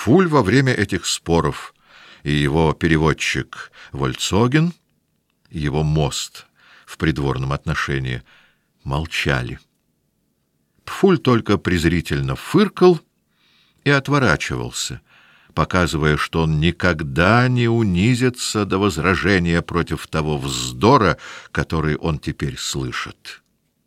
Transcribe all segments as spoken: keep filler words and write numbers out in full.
Пфуль во время этих споров и его переводчик Вольцоген, его мост в придворном отношении, молчали. Пфуль только презрительно фыркал и отворачивался, показывая, что он никогда не унизится до возражения против того вздора, который он теперь слышит.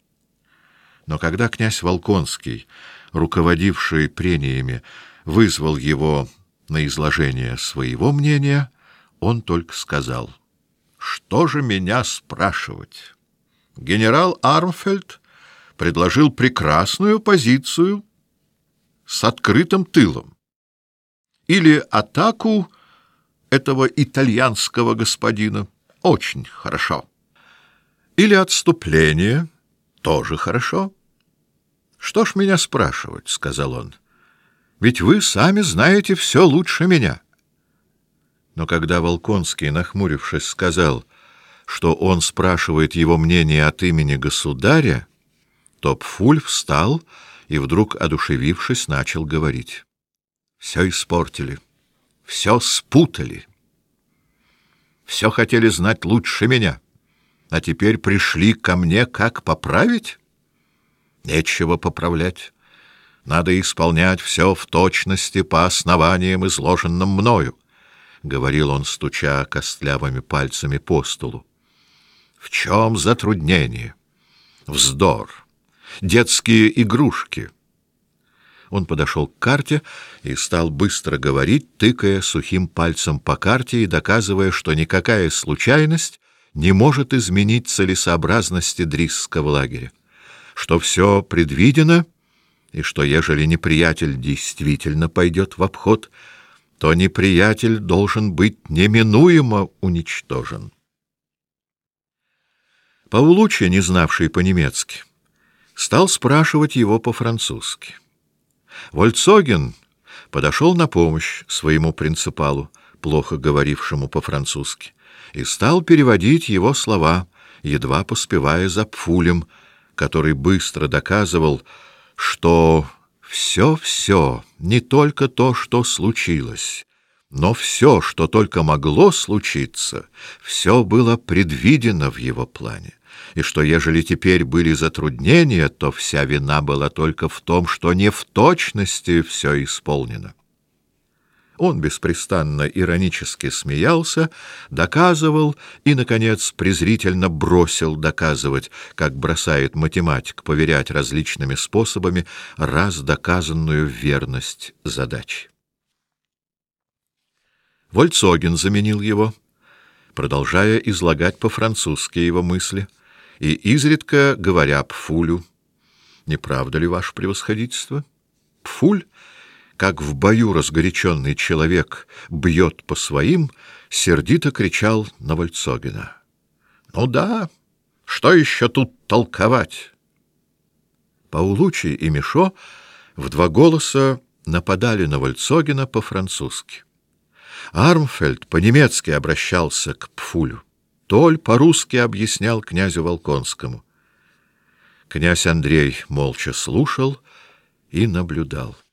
Но когда князь Волконский, руководивший прениями, вызвал его на изложение своего мнения, он только сказал: «Что же меня спрашивать? Генерал Армфельд предложил прекрасную позицию с открытым тылом. Или атаку этого итальянского господина — очень хорошо. Или отступление — тоже хорошо. Что ж меня спрашивать, — сказал он, — ведь вы сами знаете все лучше меня». Но когда Волконский, нахмурившись, сказал, что он спрашивает его мнение от имени государя, то Пфуль встал и, вдруг одушевившись, начал говорить: «Все испортили, все спутали, все хотели знать лучше меня, а теперь пришли ко мне, как поправить? Нечего поправлять. Надо исполнять все в точности по основаниям, изложенным мною», — говорил он, стуча костлявыми пальцами по столу. «В чем затруднение? Вздор, детские игрушки». Он подошел к карте и стал быстро говорить, тыкая сухим пальцем по карте и доказывая, что никакая случайность не может изменить целесообразности Дрисского лагеря, что все предвидено, и что, ежели неприятель действительно пойдет в обход, то неприятель должен быть неминуемо уничтожен. Паулуччи, не знавший по-немецки, стал спрашивать его по-французски. Вольцоген подошел на помощь своему принципалу, плохо говорившему по-французски, и стал переводить его слова, едва поспевая за Пфулем, который быстро доказывал, что все-все, не только то, что случилось, но все, что только могло случиться, все было предвидено в его плане, и что, ежели теперь были затруднения, то вся вина была только в том, что не в точности все исполнено. Он беспрестанно иронически смеялся, доказывал и, наконец, презрительно бросил доказывать, как бросает математик поверять различными способами раз доказанную верность задачи. Вольцоген заменил его, продолжая излагать по-французски его мысли и изредка говоря Пфулю: «Не правда ли, ваше превосходительство?» Пфуль, как в бою разгоряченный человек бьет по своим, сердито кричал на Вольцогена: «Ну да, что еще тут толковать?» Паулуччи и Мишо в два голоса нападали на Вольцогена по-французски. Армфельд по-немецки обращался к Пфулю. Толь по-русски объяснял князю Волконскому. Князь Андрей молча слушал и наблюдал.